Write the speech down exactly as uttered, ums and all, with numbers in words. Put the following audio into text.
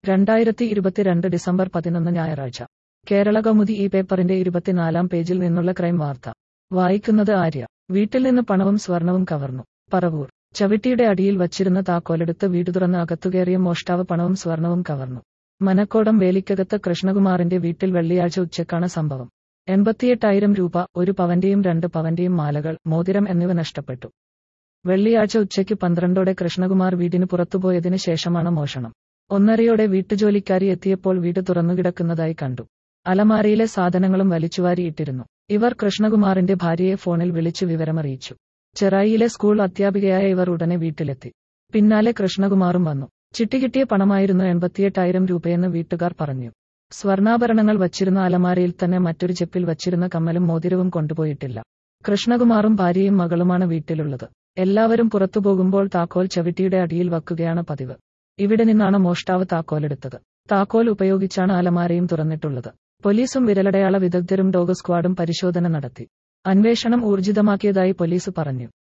രണ്ടായിരത്തി ഇരുപത്തിരണ്ട് ഡിസംബർ പതിനൊന്ന് ഞായറാഴ്ച. കേരളകൗമുദി ഈ പേപ്പറിന്റെ ഇരുപത്തിനാലാം പേജിൽ നിന്നുള്ള ക്രൈം വാർത്ത. വായിക്കുന്നത് ആര്യ. വീട്ടിൽ നിന്ന് പണവും സ്വർണവും കവർന്നു. പറവൂർ. ചവിട്ടിയുടെ അടിയിൽ വച്ചിരുന്ന താക്കോലെടുത്ത് വീട് തുറന്ന് അകത്തുകയറിയ മോഷ്ടാവ് പണവും സ്വർണവും കവർന്നു. മനക്കോടം വേലിക്കകത്ത് കൃഷ്ണകുമാറിന്റെ വീട്ടിൽ വെള്ളിയാഴ്ച ഉച്ചക്കാണ് സംഭവം. എൺപത്തിയെട്ടായിരം രൂപ, ഒരു പവന്റെയും രണ്ട് പവന്റെയും മാലകൾ, മോതിരം എന്നിവ നഷ്ടപ്പെട്ടു. വെള്ളിയാഴ്ച ഉച്ചയ്ക്ക് പന്ത്രണ്ടോടെ കൃഷ്ണകുമാർ വീടിന് പുറത്തുപോയതിന് ശേഷമാണ് മോഷണം. ഒന്നരയോടെ വീട്ടുജോലിക്കാരി എത്തിയപ്പോൾ വീട് തുറന്നുകിടക്കുന്നതായി കണ്ടു. അലമാരയിലെ സാധനങ്ങളും വലിച്ചുവാരിയിട്ടിരുന്നു. ഇവർ കൃഷ്ണകുമാറിന്റെ ഭാര്യയെ ഫോണിൽ വിളിച്ചു വിവരമറിയിച്ചു. ചെറായിയിലെ സ്കൂൾ അധ്യാപികയായ ഇവർ ഉടനെ വീട്ടിലെത്തി. പിന്നാലെ കൃഷ്ണകുമാറും വന്നു. ചിട്ടികിട്ടിയ പണമായിരുന്നു എൺപത്തിയെട്ടായിരം രൂപയെന്ന് വീട്ടുകാർ പറഞ്ഞു. സ്വർണ്ണാഭരണങ്ങൾ വച്ചിരുന്ന അലമാരയിൽ തന്നെ മറ്റൊരു ചെപ്പിൽ വച്ചിരുന്ന കമ്മലും മോതിരവും കൊണ്ടുപോയിട്ടില്ല. കൃഷ്ണകുമാറും ഭാര്യയും മകളുമാണ് വീട്ടിലുള്ളത്. എല്ലാവരും പുറത്തുപോകുമ്പോൾ താക്കോൽ ചവിട്ടിയുടെ അടിയിൽ വയ്ക്കുകയാണ് പതിവ്. ഇവിടെ നിന്നാണ് മോഷ്ടാവ് താക്കോലെടുത്തത്. താക്കോൽ ഉപയോഗിച്ചാണ് അലമാരയും തുറന്നിട്ടുള്ളത്. പോലീസും വിരലടയാള വിദഗ്ധരും ഡോഗ് സ്ക്വാഡും പരിശോധന നടത്തി. അന്വേഷണം ഊർജിതമാക്കിയതായി പോലീസ് പറഞ്ഞു.